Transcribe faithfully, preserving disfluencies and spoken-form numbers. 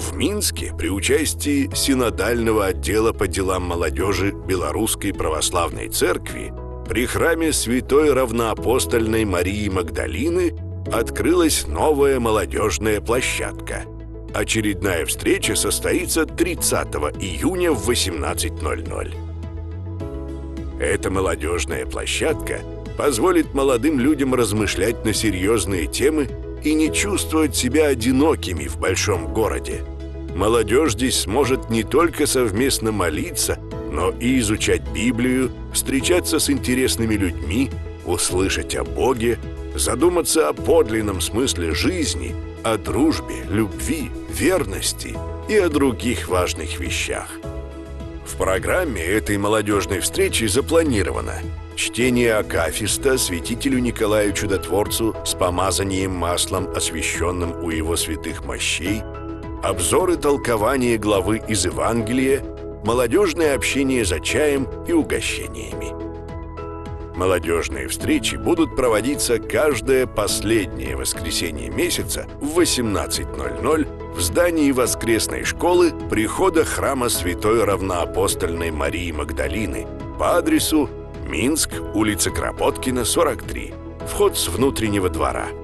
В Минске при участии Синодального отдела по делам молодежи Белорусской Православной Церкви при храме Святой Равноапостольной Марии Магдалины открылась новая молодежная площадка. Очередная встреча состоится тридцатого июня в восемнадцать ноль ноль. Эта молодежная площадка позволит молодым людям размышлять на серьезные темы и не чувствовать себя одинокими в большом городе. Молодежь здесь сможет не только совместно молиться, но и изучать Библию, встречаться с интересными людьми, услышать о Боге, задуматься о подлинном смысле жизни, о дружбе, любви, верности и о других важных вещах. В программе этой молодежной встречи запланировано чтение акафиста святителю Николаю Чудотворцу с помазанием маслом, освященным у его святых мощей, обзоры толкования главы из Евангелия, молодежное общение за чаем и угощениями. Молодежные встречи будут проводиться каждое последнее воскресенье месяца в восемнадцать ноль ноль в здании воскресной школы прихода храма Святой Равноапостольной Марии Магдалины по адресу Минск, улица Кропоткина, сорок три. Вход с внутреннего двора.